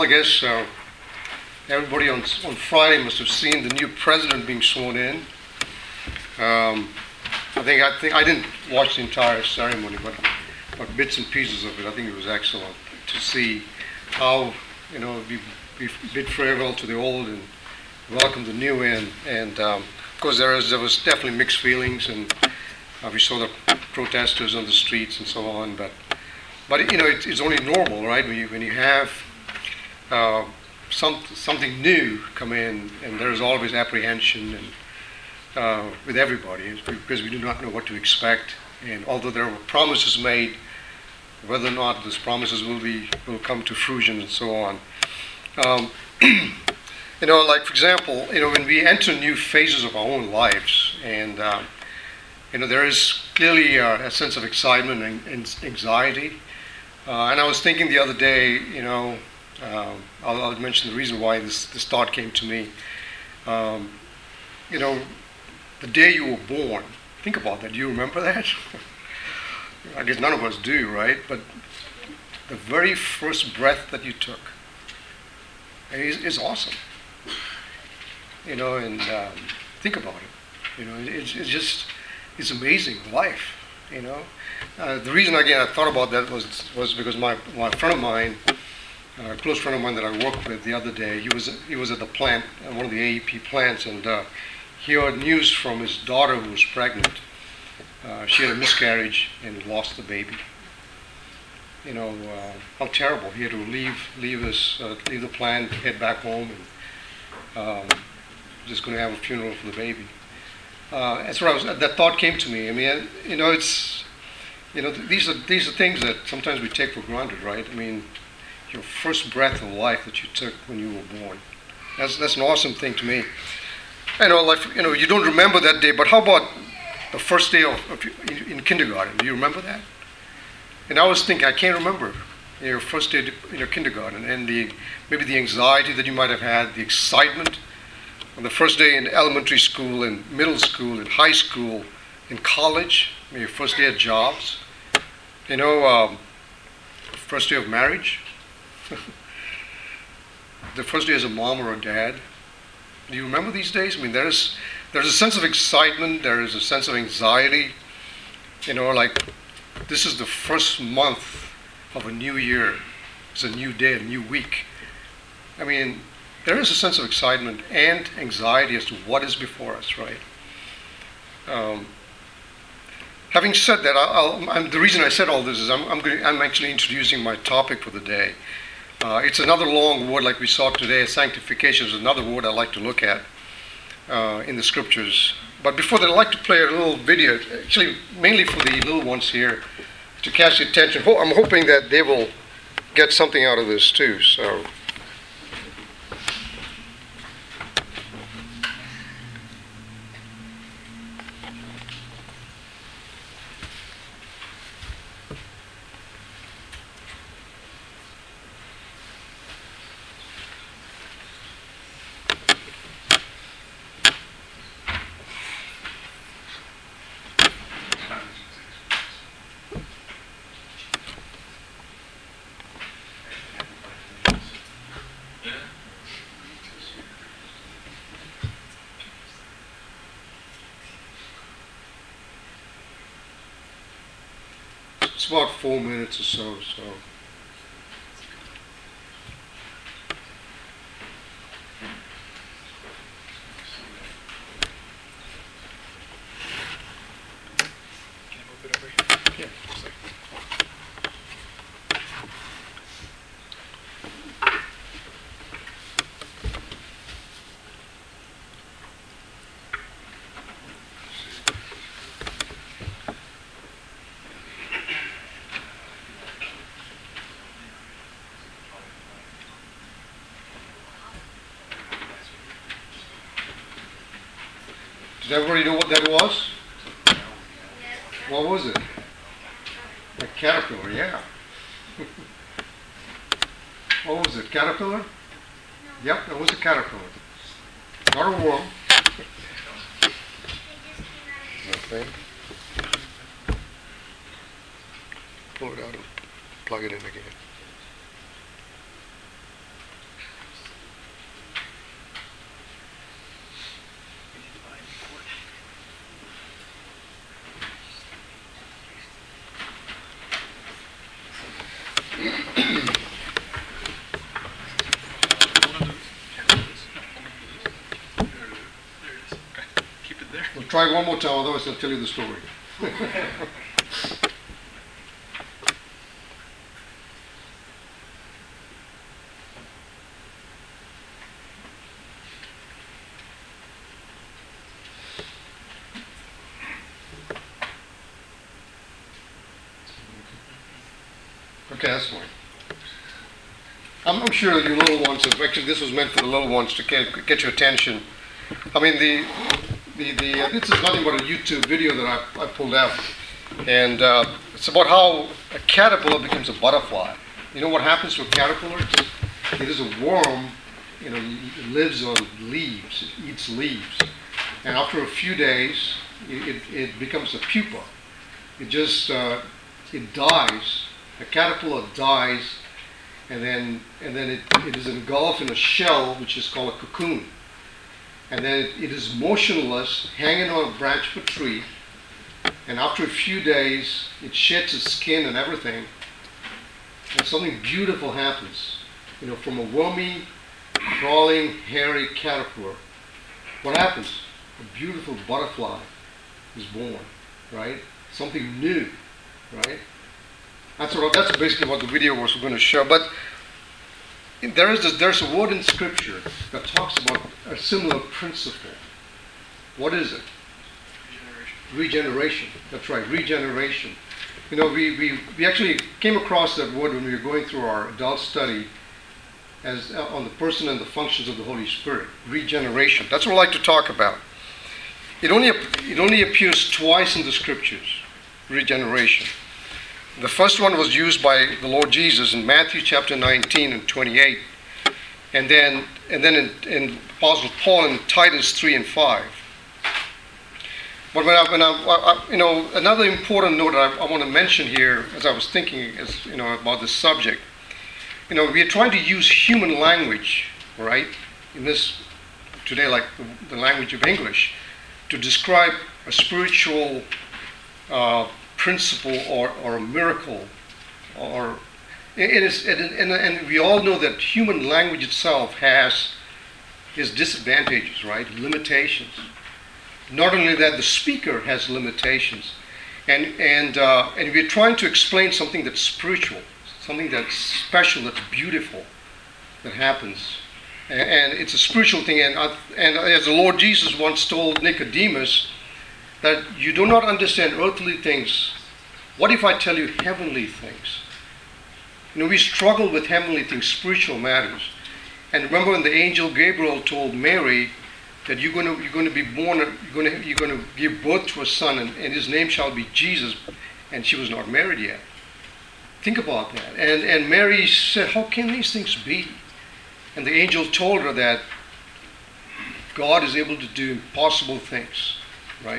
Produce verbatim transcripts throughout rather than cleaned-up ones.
I guess uh, everybody on on Friday must have seen the new president being sworn in. Um, I think I think I didn't watch the entire ceremony, but but bits and pieces of it. I think it was excellent to see how, you know, we, we bid farewell to the old and welcome the new in. And um, of course, there was there was definitely mixed feelings, and uh, we saw the protesters on the streets and so on. But but you know, it, it's only normal, right? When you when you have uh, some something new come in, and there is always apprehension and uh, with everybody, because we do not know what to expect. And although there were promises made, whether or not those promises will be will come to fruition and so on. Um, you know, like for example, you know, when we enter new phases of our own lives, and um, you know, there is clearly a, a sense of excitement and, and anxiety. Uh, and I was thinking the other day, you know, um, I'll, I'll mention the reason why this this thought came to me. Um, you know, the day you were born. Think about that. Do you remember that? I guess none of us do, right? But the very first breath that you took is, is awesome. You know, and um, think about it. You know, it's, it's just, it's amazing life. You know, uh, the reason again I thought about that was was because my my friend of mine, uh, a close friend of mine that I worked with the other day, he was he was at the plant, uh, one of the A E P plants, and uh, he heard news from his daughter who was pregnant. Uh, she had a miscarriage and lost the baby. You know, uh, how terrible. He had to leave leave his uh, leave the plant, head back home, and um, just going to have a funeral for the baby. Uh, that's what I was. That thought came to me. I mean, you know, it's you know th- these are these are things that sometimes we take for granted, right? I mean, your first breath of life that you took when you were born. That's that's an awesome thing to me. I know, like you know, you don't remember that day, but how about the first day of, of in, in kindergarten? Do you remember that? And I was thinking, I can't remember your first day in your kindergarten, and the maybe the anxiety that you might have had, the excitement on the first day in elementary school, in middle school, in high school, in college, maybe your first day at jobs. You know, um, first day of marriage, the first day as a mom or a dad. Do you remember these days? I mean, there's there's a sense of excitement. There is a sense of anxiety. You know, like this is the first month of a new year. It's a new day, a new week. I mean, there is a sense of excitement and anxiety as to what is before us, right? Um, having said that, I'll, I'm, the reason I said all this is I'm I'm, going, I'm actually introducing my topic for the day. Uh, it's another long word like we saw today. Sanctification is another word I like to look at uh, in the scriptures. But before that, I'd like to play a little video, actually mainly for the little ones here, to catch the attention. I'm hoping that they will get something out of this too. So. It's about four minutes or so, so. Can you move it over here? Yeah. Does everybody know what that was? What was it? A caterpillar, yeah. What was it, caterpillar? Yep, that was a caterpillar. Not a worm. Okay. Pull it out and plug it in again. try one more time, otherwise I'll tell you the story. Okay, that's fine. I'm, I'm sure you little ones, actually this was meant for the little ones to get, get your attention. I mean, the, the, the uh, this is nothing but a YouTube video that I, I pulled out. And uh, it's about how a caterpillar becomes a butterfly. You know what happens to a caterpillar? It's, it is a worm, you know, it lives on leaves, it eats leaves. And after a few days, it, it, it becomes a pupa. It just, uh, it dies. A caterpillar dies, and then and then it, it is engulfed in a shell, which is called a cocoon. And then it, it is motionless, hanging on a branch of a tree. And after a few days, it sheds its skin and everything, and something beautiful happens. You know, from a wormy, crawling, hairy caterpillar, what happens? A beautiful butterfly is born, right? Something new, right? That's what, that's basically what the video was going to show. But there is this, there's a word in Scripture that talks about a similar principle. What is it? Regeneration. Regeneration. That's right, regeneration. You know, we, we, we actually came across that word when we were going through our adult study as uh, on the person and the functions of the Holy Spirit. Regeneration. That's what I like to talk about. It only it only appears twice in the Scriptures. Regeneration. The first one was used by the Lord Jesus in Matthew chapter nineteen and twenty-eight, and then and then in, in Apostle Paul in Titus three and five. But when I, when I, I you know, another important note I, I want to mention here, as I was thinking, is you know about this subject. You know, we are trying to use human language, right, in this today, like the, the language of English, to describe a spiritual Uh, principle or, or a miracle, or it is, and, and, and we all know that human language itself has its disadvantages, right? Limitations. Not only that, the speaker has limitations, and and uh, and we're trying to explain something that's spiritual, something that's special, that's beautiful, that happens, and, and it's a spiritual thing. And uh, and as the Lord Jesus once told Nicodemus, that you do not understand earthly things. What if I tell you heavenly things? You know, we struggle with heavenly things, spiritual matters. And remember when the angel Gabriel told Mary that you're going to you're going to be born, you're going to you're going to give birth to a son, and, and his name shall be Jesus, and she was not married yet. Think about that. And and Mary said, how can these things be? And the angel told her that God is able to do impossible things, right?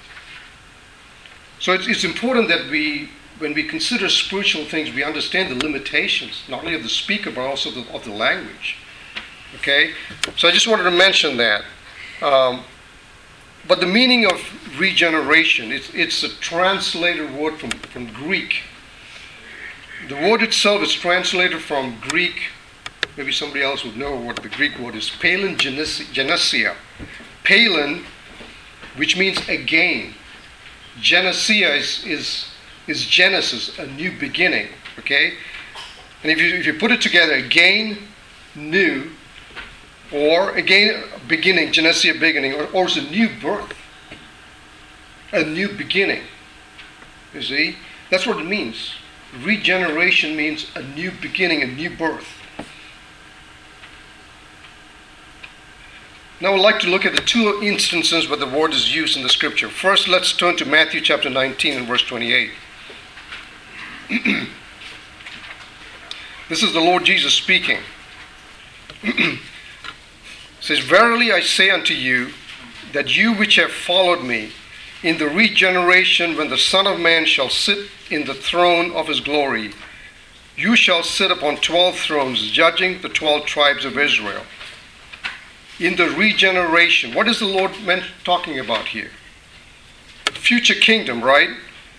So it's, it's important that we, when we consider spiritual things, we understand the limitations, not only of the speaker, but also the, of the language. Okay? So I just wanted to mention that. Um, but the meaning of regeneration, it's, it's a translated word from, from Greek. The word itself is translated from Greek. Maybe somebody else would know what the Greek word is. Palingenesia. Palin, which means again. Genesia is, is, is Genesis, a new beginning, okay? And if you, if you put it together, again, new, or again, beginning, Genesia, beginning, or, or it's a new birth, a new beginning, you see? That's what it means. Regeneration means a new beginning, a new birth. Now I'd like to look at the two instances where the word is used in the Scripture. First, let's turn to Matthew chapter nineteen and verse twenty-eight. This is the Lord Jesus speaking. It says, verily I say unto you, that you which have followed me, in the regeneration when the Son of Man shall sit in the throne of his glory, you shall sit upon twelve thrones, judging the twelve tribes of Israel. In the regeneration, what is the Lord meant talking about here? Future kingdom, right?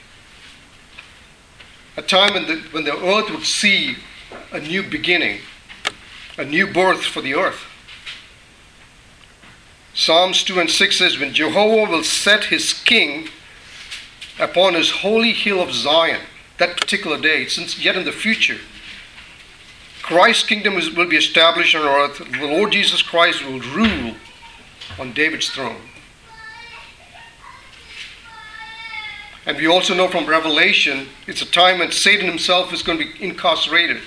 A time when the, when the earth would see a new beginning, a new birth for the earth. Psalms two and six says, when Jehovah will set his king upon his holy hill of Zion, that particular day, since yet in the future, Christ's kingdom is, will be established on earth. The Lord Jesus Christ will rule on David's throne. And we also know from Revelation, it's a time when Satan himself is going to be incarcerated.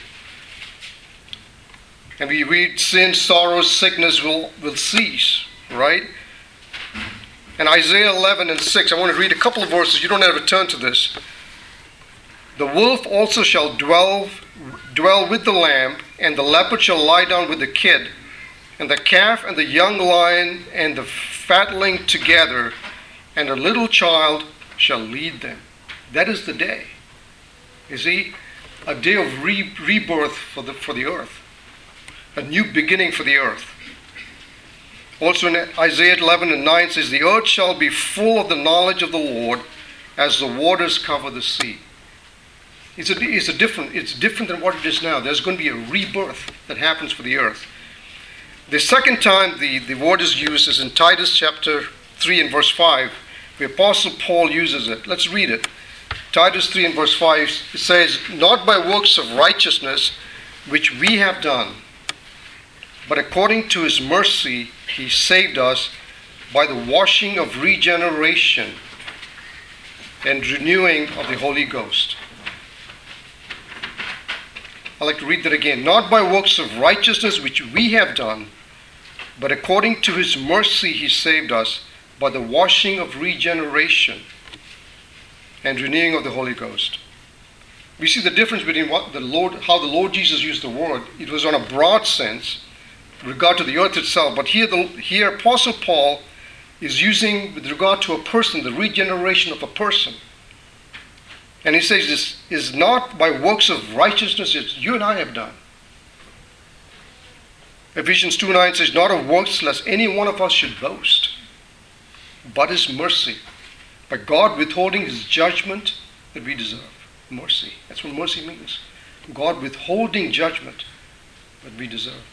And we read, sin, sorrow, sickness will, will cease, right? And Isaiah eleven and six, I want to read a couple of verses. You don't have to turn to this. The wolf also shall dwell, dwell with the lamb, and the leopard shall lie down with the kid, and the calf and the young lion and the fatling together, and a little child shall lead them. That is the day. You see, a day of re- rebirth for the for the earth, a new beginning for the earth. Also in Isaiah eleven and nine says, the earth shall be full of the knowledge of the Lord as the waters cover the sea. It's a, it's a different, it's different than what it is now. There's going to be a rebirth that happens for the earth. The second time the, the word is used is in Titus chapter three and verse five. The Apostle Paul uses it. Let's read it. Titus three and verse five, it says, not by works of righteousness which we have done, but according to his mercy he saved us by the washing of regeneration and renewing of the Holy Ghost. I'd like to read that again. Not by works of righteousness which we have done, but according to his mercy he saved us by the washing of regeneration and renewing of the Holy Ghost. We see the difference between what the Lord, how the Lord Jesus used the word. It was on a broad sense, with regard to the earth itself. But here, the, here Apostle Paul is using, with regard to a person, the regeneration of a person. And he says this is not by works of righteousness that you and I have done. Ephesians two nine says, not of works lest any one of us should boast, but his mercy, by God withholding his judgment that we deserve. Mercy. That's what mercy means. God withholding judgment that we deserve.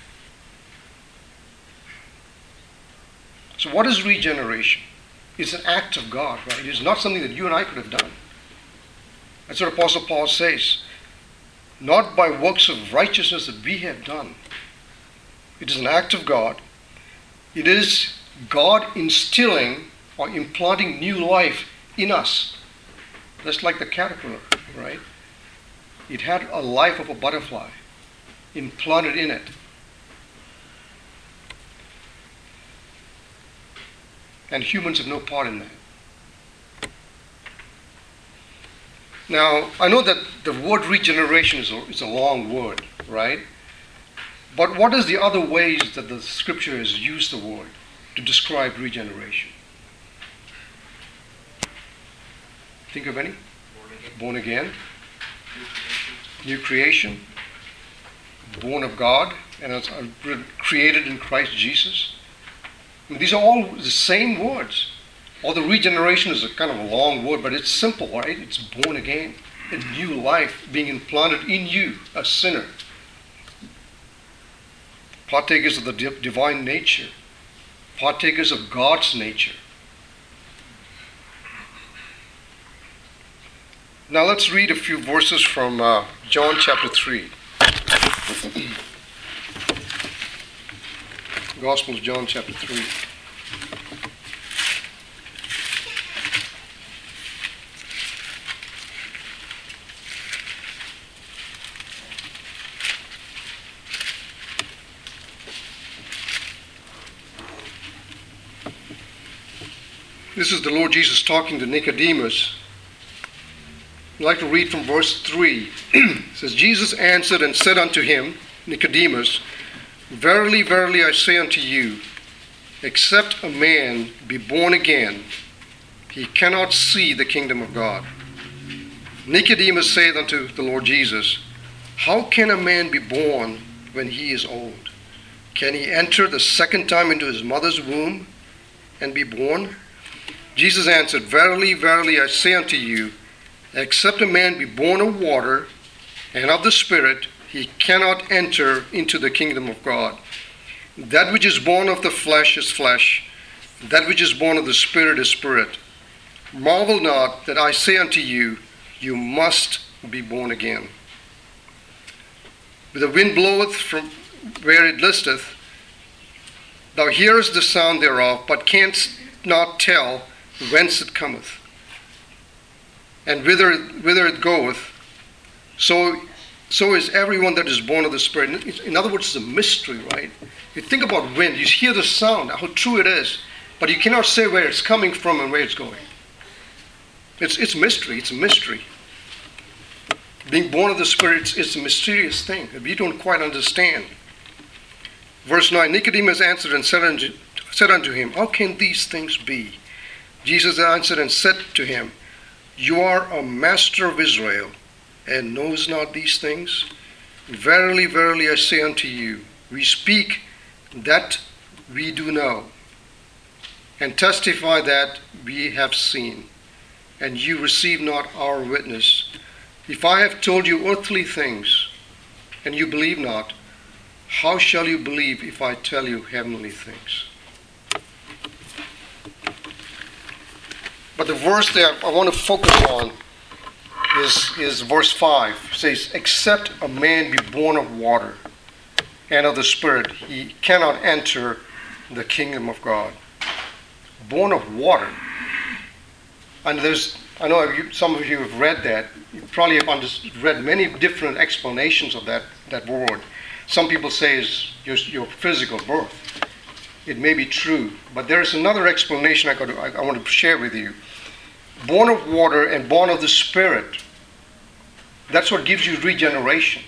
So what is regeneration? It's an act of God, right? It is not something that you and I could have done. That's what Apostle Paul says. Not by works of righteousness that we have done. It is an act of God. It is God instilling or implanting new life in us. Just like the caterpillar, right? It had a life of a butterfly implanted in it. And humans have no part in that. Now, I know that the word regeneration is a, is a long word, right? But what is the other ways that the scripture has used the word to describe regeneration? Think of any? Born again. Born again. New creation. New creation. Born of God. And it's created in Christ Jesus. I mean, these are all the same words. Although regeneration is a kind of a long word, but it's simple, right? It's born again. It's new life being implanted in you, a sinner. Partakers of the di- divine nature. Partakers of God's nature. Now let's read a few verses from uh, John chapter three. Gospel of John chapter three. This is the Lord Jesus talking to Nicodemus. I'd like to read from verse three. It says, Jesus answered and said unto him, Nicodemus, verily, verily, I say unto you, except a man be born again, he cannot see the kingdom of God. Nicodemus saith unto the Lord Jesus, how can a man be born when he is old? Can he enter the second time into his mother's womb and be born? Jesus answered, verily, verily, I say unto you, except a man be born of water and of the Spirit, he cannot enter into the kingdom of God. That which is born of the flesh is flesh, that which is born of the Spirit is spirit. Marvel not that I say unto you, you must be born again. The wind bloweth from where it listeth, thou hearest the sound thereof, but canst not tell whence it cometh, and whither, whither it goeth. So, so is everyone that is born of the Spirit. In other words, it's a mystery, right? You think about wind, you hear the sound, how true it is, but you cannot say where it's coming from and where it's going. It's, it's mystery, it's a mystery. Being born of the Spirit, it's, it's a mysterious thing that we don't quite understand. Verse nine, Nicodemus answered and said unto, said unto him, how can these things be? Jesus answered and said to him, you are a master of Israel, and knows not these things? Verily, verily, I say unto you, we speak that we do know, and testify that we have seen, and you receive not our witness. If I have told you earthly things, and you believe not, how shall you believe if I tell you heavenly things? But the verse that I want to focus on is, is verse five. It says, except a man be born of water and of the Spirit, he cannot enter the kingdom of God. Born of water. And there's, I know you, some of you have read that. You probably have under, read many different explanations of that, that word. Some people say it's your, your physical birth. It may be true, but there is another explanation I, got to, I, I want to share with you. Born of water and born of the Spirit, that's what gives you regeneration.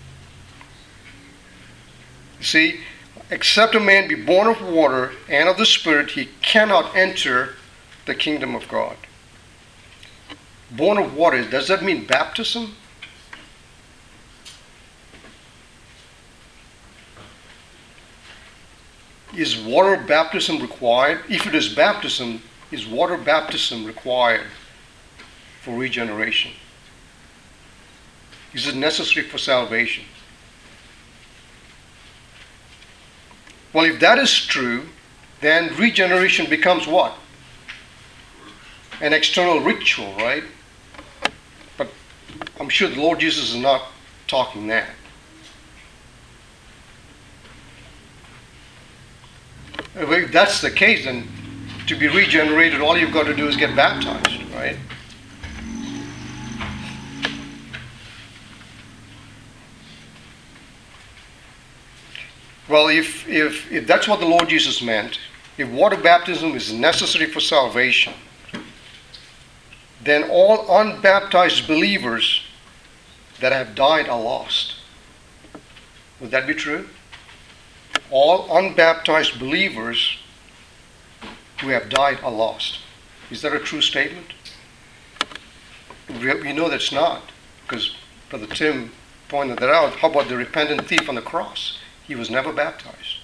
You see, except a man be born of water and of the Spirit, he cannot enter the kingdom of God. Born of water, does that mean baptism? Is water baptism required? If it is baptism, is water baptism required for regeneration? Is it necessary for salvation? Well, if that is true, then regeneration becomes what? An external ritual, right? But I'm sure the Lord Jesus is not talking that. If that's the case, then to be regenerated, all you've got to do is get baptized, right? Well, if, if, if that's what the Lord Jesus meant, if water baptism is necessary for salvation, then all unbaptized believers that have died are lost. Would that be true? All unbaptized believers who have died are lost. Is that a true statement? We know that's not, because Brother Tim pointed that out. How about the repentant thief on the cross? He was never baptized.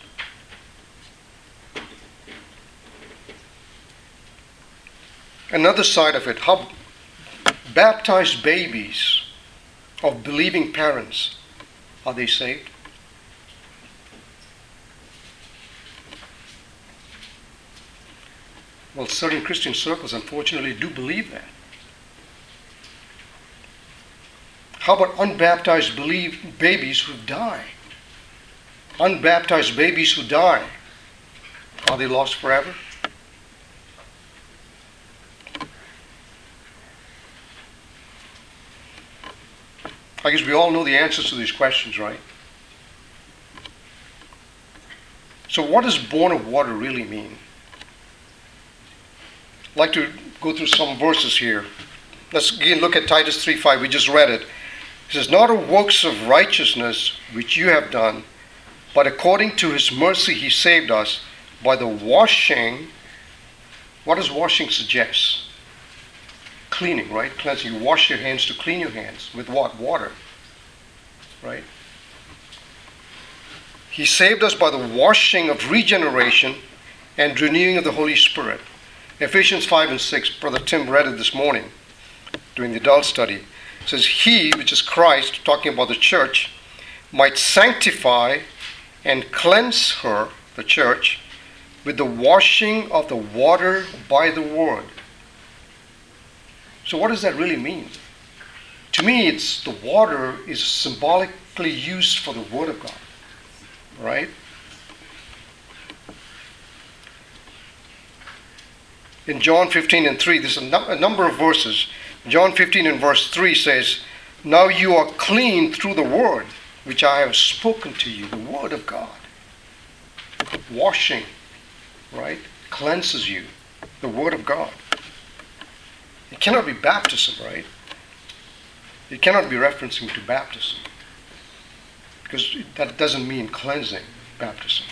Another side of it, how baptized babies of believing parents, are they saved? Well, certain Christian circles, unfortunately, do believe that. How about unbaptized believe babies who die? Unbaptized babies who die, are they lost forever? I guess we all know the answers to these questions, right? So what does born of water really mean? I'd like to go through some verses here. Let's again look at Titus three five. We just read it. It says, not of works of righteousness which you have done, but according to his mercy he saved us by the washing. What does washing suggest? Cleaning, right? Cleansing. You wash your hands to clean your hands. With what? Water. Right? He saved us by the washing of regeneration and renewing of the Holy Spirit. Ephesians five and six, Brother Tim read it this morning during the adult study. It says, he, which is Christ, talking about the church, might sanctify and cleanse her, the church, with the washing of the water by the word. So what does that really mean? To me, it's the water is symbolically used for the word of God, right? In John fifteen and three, there's a, num- a number of verses. John fifteen and verse three says, "Now you are clean through the word which I have spoken to you," the word of God. Washing, right? Cleanses you, the word of God. It cannot be baptism, right? It cannot be referencing to baptism, because that doesn't mean cleansing, baptism.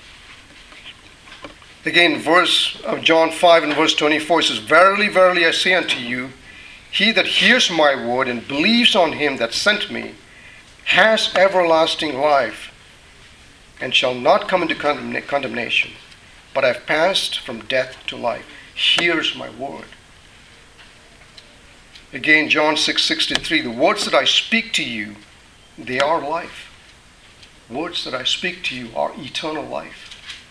Again, verse of John five and verse twenty-four says, "Verily, verily, I say unto you, he that hears my word and believes on him that sent me has everlasting life, and shall not come into condemn- condemnation, but have passed from death to life." Hears my word. Again, John six sixty-three, "The words that I speak to you, they are life." Words that I speak to you are eternal life.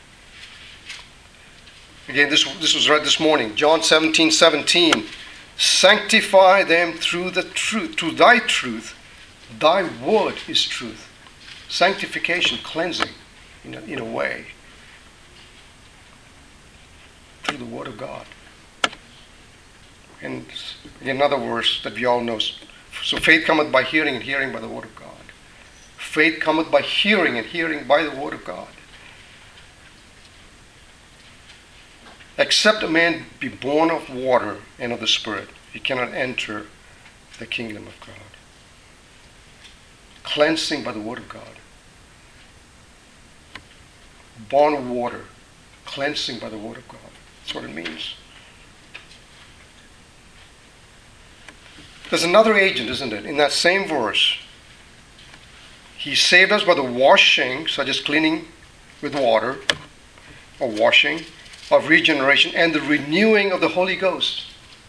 Again, this, this was read this morning. John seventeen seventeen, "Sanctify them through the truth, through thy truth. Thy word is truth." Sanctification, cleansing, in a, in a way, through the word of God. And another verse that we all know. So faith cometh by hearing, and hearing by the word of God. Faith cometh by hearing, and hearing by the word of God. Except a man be born of water and of the Spirit, he cannot enter the kingdom of God. Cleansing by the word of God. Born of water, cleansing by the word of God. That's what it means. There's another agent, isn't it? In that same verse, he saved us by the washing, such as cleaning with water, or washing, of regeneration, and the renewing of the Holy Ghost.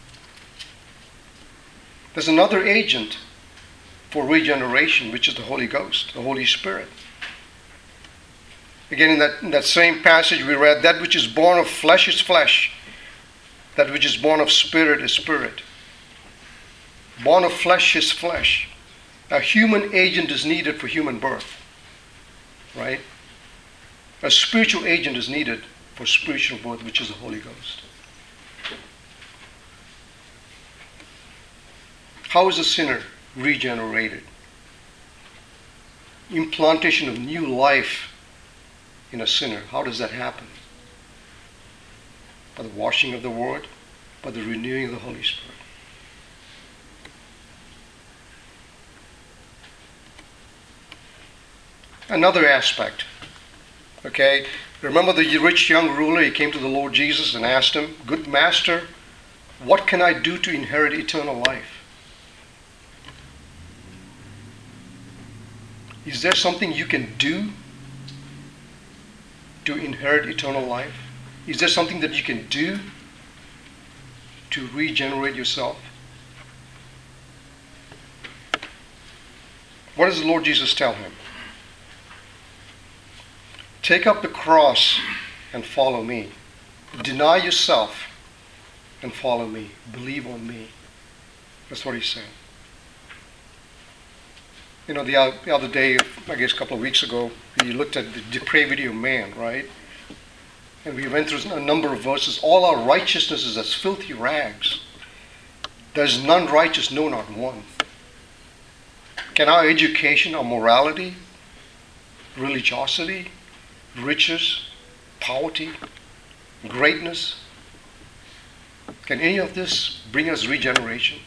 There's another agent for regeneration, which is the Holy Ghost, the Holy Spirit. Again, in that, in that same passage we read, "That which is born of flesh is flesh. That which is born of spirit is spirit." Born of flesh is flesh. A human agent is needed for human birth, right? A spiritual agent is needed for spiritual birth, which is the Holy Ghost. How is a sinner regenerated? Implantation of new life in a sinner. How does that happen? By the washing of the word, by the renewing of the Holy Spirit. Another aspect, okay? Remember the rich young ruler, he came to the Lord Jesus and asked him, "Good master, what can I do to inherit eternal life?" Is there something you can do to inherit eternal life? Is there something that you can do to regenerate yourself? What does the Lord Jesus tell him? "Take up the cross and follow me. Deny yourself and follow me. Believe on me." That's what he said. You know, the other day, I guess a couple of weeks ago, we looked at the depravity of man, right? And we went through a number of verses. "All our righteousness is as filthy rags. There's none righteous, no, not one." Can our education, our morality, religiosity, riches, poverty, greatness, can any of this bring us regeneration?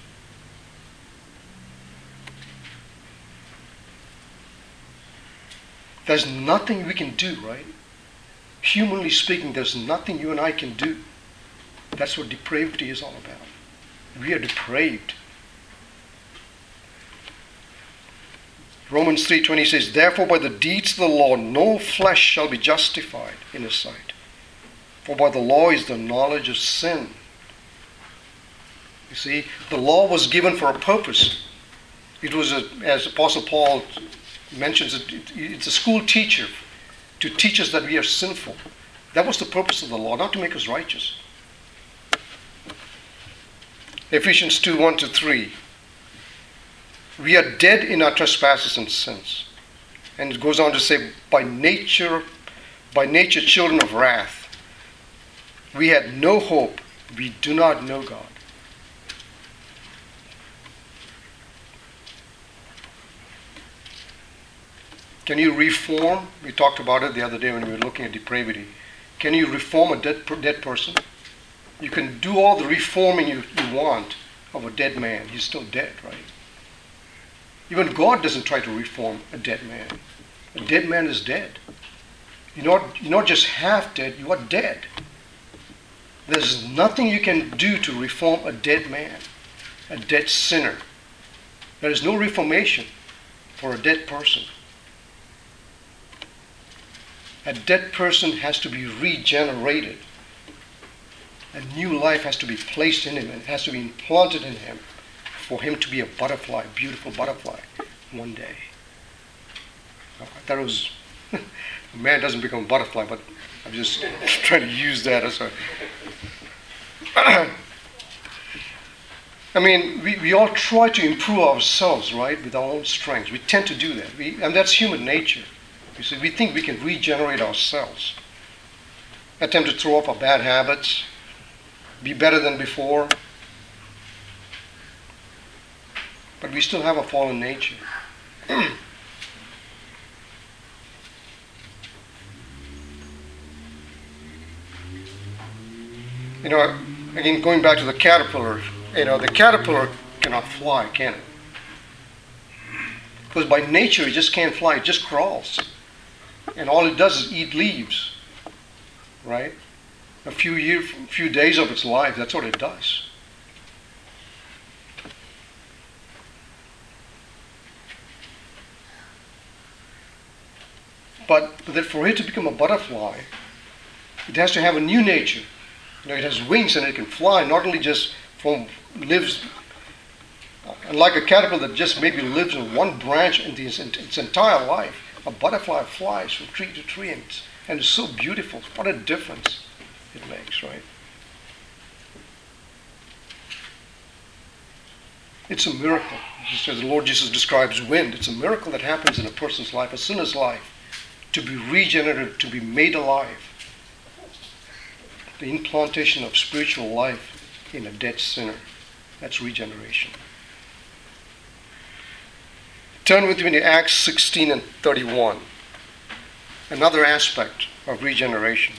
There's nothing we can do, right? Humanly speaking, there's nothing you and I can do. That's what depravity is all about. We are depraved. Romans three twenty says, "Therefore by the deeds of the law no flesh shall be justified in his sight. For by the law is the knowledge of sin." You see, the law was given for a purpose. It was, a, as Apostle Paul mentions, it, it's a school teacher to teach us that we are sinful. That was the purpose of the law, not to make us righteous. Ephesians two, one to three. We are dead in our trespasses and sins. And it goes on to say, by nature, by nature children of wrath. We had no hope. We do not know God. Can you reform? We talked about it the other day when we were looking at depravity. Can you reform a dead, dead person? You can do all the reforming you, you want of a dead man. He's still dead, right? Even God doesn't try to reform a dead man. A dead man is dead. You're not, you're not just half dead, you are dead. There's nothing you can do to reform a dead man, a dead sinner. There is no reformation for a dead person. A dead person has to be regenerated. A new life has to be placed in him and it has to be implanted in him for him to be a butterfly, a beautiful butterfly one day. I thought it was, a man doesn't become a butterfly, but I'm just trying to use that as a... I mean, we, we all try to improve ourselves, right, with our own strengths. We tend to do that. We, and that's human nature. You see, we think we can regenerate ourselves. Attempt to throw off our bad habits, be better than before. But we still have a fallen nature. You know, again, going back to the caterpillar, you know, the caterpillar cannot fly, can it? Because by nature, it just can't fly. It just crawls. And all it does is eat leaves, right? A few years, few days of its life, that's what it does. But that for it to become a butterfly, it has to have a new nature. You know, it has wings and it can fly, not only just from lives, unlike a caterpillar that just maybe lives in one branch in its, its entire life. A butterfly flies from tree to tree and it's, and it's so beautiful. What a difference it makes, right? It's a miracle. Just as the Lord Jesus describes wind, it's a miracle that happens in a person's life, a sinner's life, to be regenerated, to be made alive. The implantation of spiritual life in a dead sinner. That's regeneration. Turn with me to Acts sixteen and thirty-one. Another aspect of regeneration.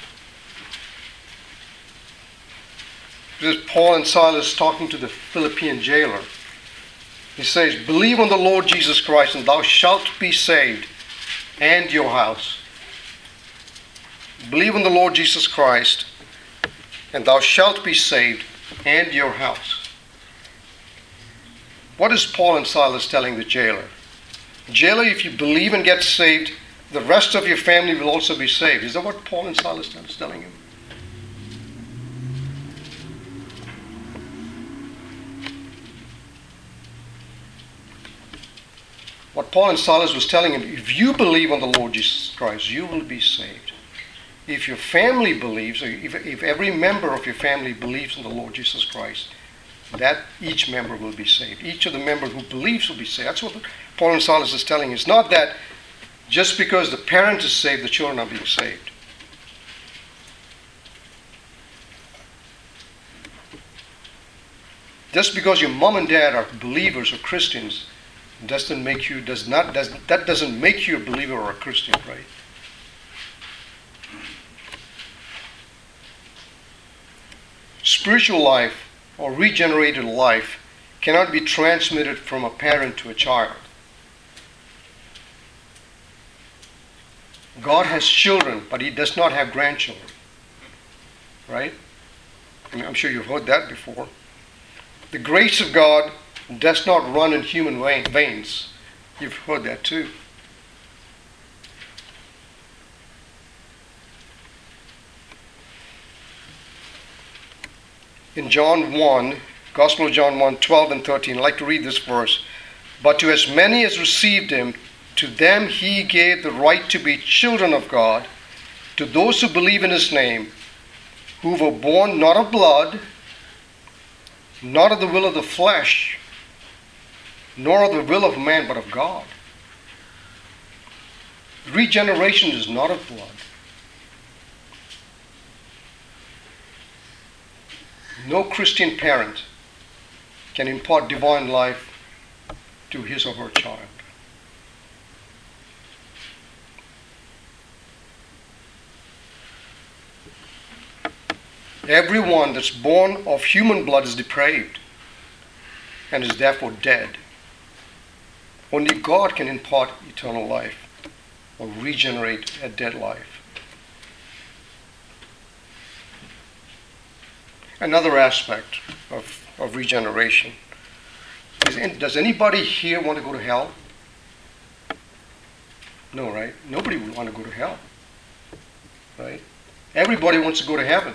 This is Paul and Silas talking to the Philippian jailer. He says, believe on the Lord Jesus Christ and thou shalt be saved, and your house. Believe on the Lord Jesus Christ and thou shalt be saved, and your house. What is Paul and Silas telling the jailer? Jailer, if you believe and get saved, the rest of your family will also be saved. Is that what Paul and Silas is telling him? What Paul and Silas was telling him, if you believe on the Lord Jesus Christ, you will be saved. If your family believes, or if, if every member of your family believes in the Lord Jesus Christ, that each member will be saved. Each of the members who believes will be saved. That's what Paul and Silas is telling. It's not that just because the parent is saved, the children are being saved. Just because your mom and dad are believers or Christians doesn't make you does not does that doesn't make you a believer or a Christian, right? Spiritual life or regenerated life cannot be transmitted from a parent to a child. God has children, but he does not have grandchildren. Right? I mean, I'm sure you've heard that before. The grace of God does not run in human veins. You've heard that too. In John one, Gospel of John one, twelve and thirteen, I'd like to read this verse. But to as many as received him, to them he gave the right to be children of God, to those who believe in his name, who were born not of blood, not of the will of the flesh, nor of the will of man, but of God. Regeneration is not of blood. No Christian parent can impart divine life to his or her child. Everyone that's born of human blood is depraved and is therefore dead. Only God can impart eternal life or regenerate a dead life. Another aspect of, of regeneration is, does anybody here want to go to hell? No, right? Nobody would want to go to hell, right? Everybody wants to go to heaven.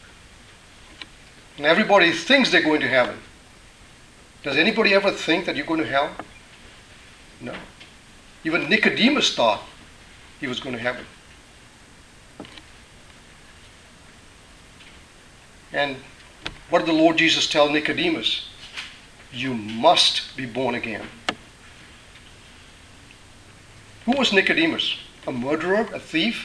And everybody thinks they're going to heaven. Does anybody ever think that you're going to hell? No. Even Nicodemus thought he was going to heaven. And what did the Lord Jesus tell Nicodemus? You must be born again. Who was Nicodemus? A murderer? A thief?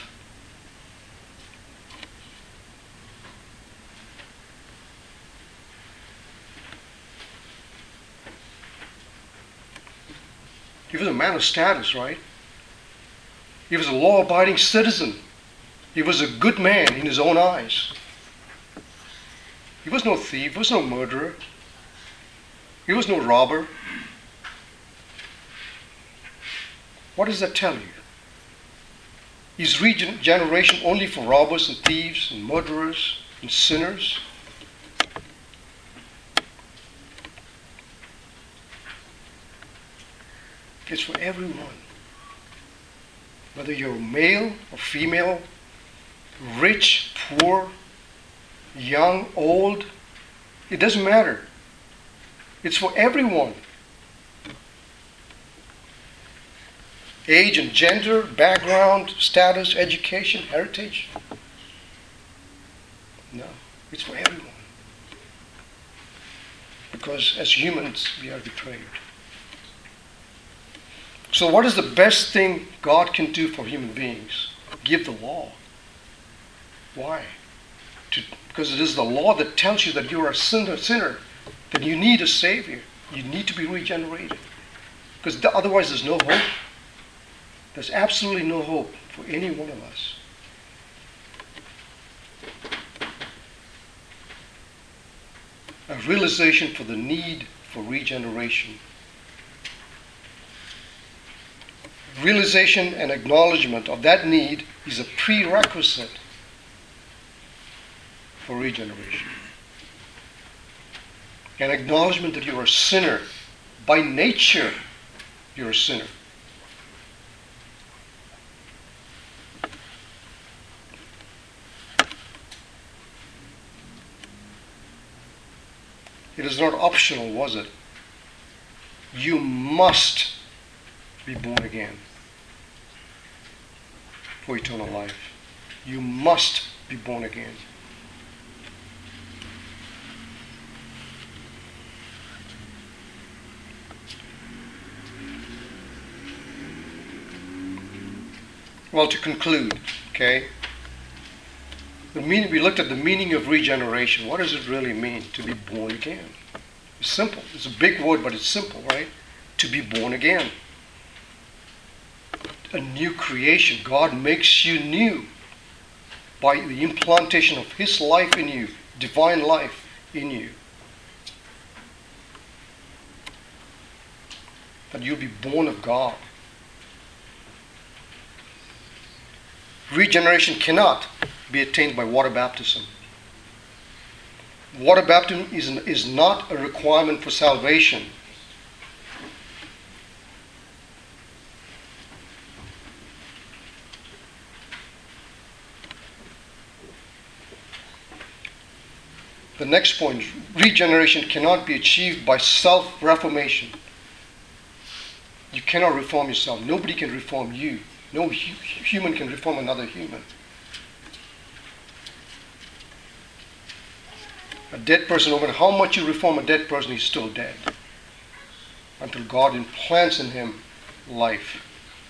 He was a man of status, right? He was a law-abiding citizen. He was a good man in his own eyes. He was no thief. He was no murderer. He was no robber. What does that tell you? Is regeneration only for robbers and thieves and murderers and sinners? It's for everyone. Whether you're male or female, rich, poor, young, old, it doesn't matter. It's for everyone. Age and gender, background, status, education, heritage. No, it's for everyone. Because as humans, we are betrayed. So what is the best thing God can do for human beings? Give the law. Why? To, because it is the law that tells you that you're a sinner, sinner, that you need a Savior. You need to be regenerated. Because otherwise there's no hope. There's absolutely no hope for any one of us. A realization for the need for regeneration. Realization and acknowledgement of that need is a prerequisite for regeneration. An acknowledgement that you're a sinner. By nature, you're a sinner. It is not optional, was it? You must be born again for eternal life. You must be born again. Well, to conclude, okay, the meaning, we looked at the meaning of regeneration. What does it really mean to be born again? It's simple. It's a big word, but it's simple, right? To be born again. A new creation. God makes you new by the implantation of His life in you, divine life in you. That you'll be born of God. Regeneration cannot be attained by water baptism. Water baptism is, is not a requirement for salvation. The next point, regeneration cannot be achieved by self-reformation. You, cannot reform yourself. Nobody can reform you. No hu- human can reform another human. A dead person, no matter how much you reform a dead person, he's still dead. Until God implants in him life.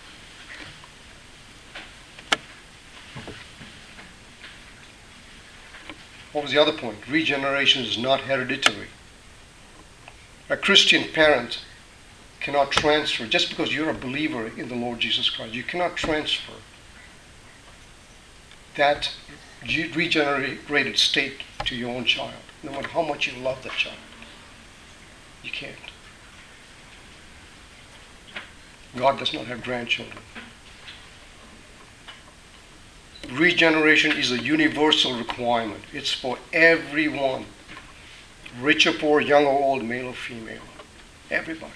What was the other point? Regeneration is not hereditary. A Christian parent cannot transfer, just because you're a believer in the Lord Jesus Christ, you cannot transfer that regenerated state to your own child, no matter how much you love that child. You can't. God does not have grandchildren. Regeneration is a universal requirement. It's for everyone. Rich or poor, young or old, male or female. Everybody.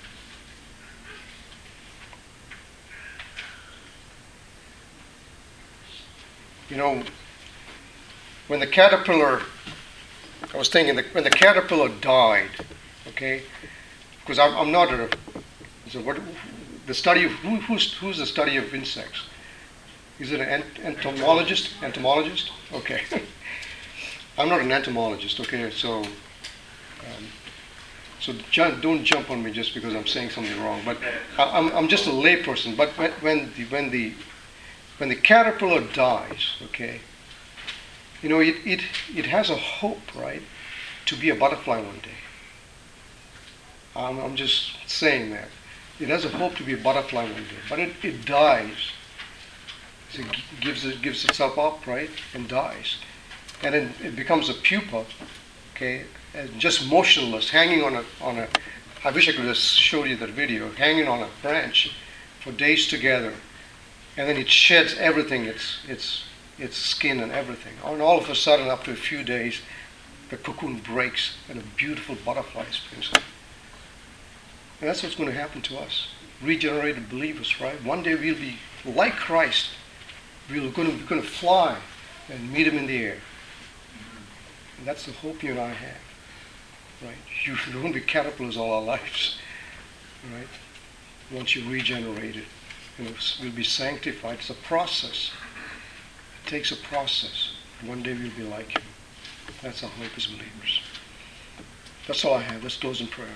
You know, when the caterpillar, I was thinking, that when the caterpillar died, okay, because I'm, I'm not a, so what, the study of, who, who's, who's the study of insects? Is it an entomologist? Entomologist? Okay. I'm not an entomologist, okay, so, um, so ju- don't jump on me just because I'm saying something wrong, but I, I'm, I'm just a layperson, but when, when the, when the, when the caterpillar dies, okay, you know, it, it, it has a hope, right, to be a butterfly one day. I'm, I'm just saying that. It has a hope to be a butterfly one day, but it, it dies. So it gives, it gives itself up, right, and dies. And then it becomes a pupa, okay, and just motionless, hanging on a, on a, I wish I could have showed you that video, hanging on a branch for days together. And then it sheds everything, its, its, its skin and everything. And all of a sudden, after a few days, the cocoon breaks and a beautiful butterfly springs up. And that's what's going to happen to us, regenerated believers, right? One day we'll be like Christ. We're going to, we're going to fly and meet him in the air. And that's the hope you and I have, right? You, we're going to be caterpillars all our lives, right? Once you're regenerated, you know, we'll be sanctified. It's a process. It takes a process. One day we'll be like him. That's our hope as believers. That's all I have. Let's close in prayer.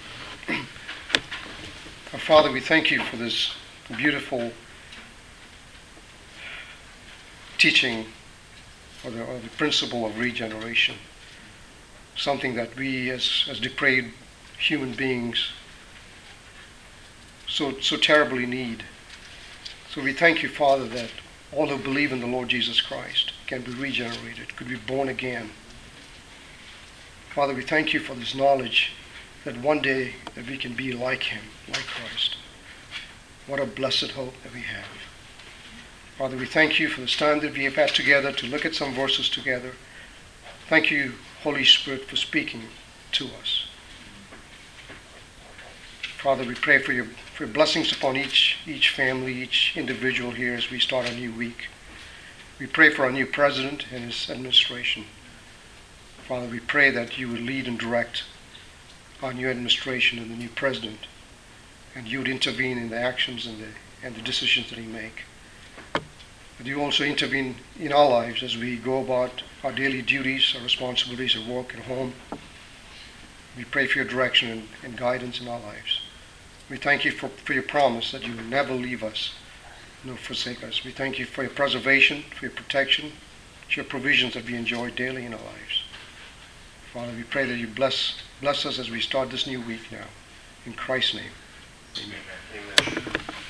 Our Father, we thank you for this beautiful teaching or the, or the principle of regeneration. Something that we as, as depraved human beings so, so terribly need. So we thank you, Father, that all who believe in the Lord Jesus Christ can be regenerated, could be born again. Father, we thank you for this knowledge that one day that we can be like him, like Christ. What a blessed hope that we have. Father, we thank you for this time that we have had together to look at some verses together. Thank you, Holy Spirit, for speaking to us. Father, we pray for your, for your blessings upon each, each family, each individual here as we start a new week. We pray for our new president and his administration. Father, we pray that you would lead and direct our new administration and the new president, and you would intervene in the actions and the, and the decisions that he make. But you also intervene in our lives as we go about our daily duties, our responsibilities at work, at home. We pray for your direction and, and guidance in our lives. We thank you for, for your promise that you will never leave us nor forsake us. We thank you for your preservation, for your protection, for your provisions that we enjoy daily in our lives. Father, we pray that you bless, bless us as we start this new week now. In Christ's name, amen. Amen.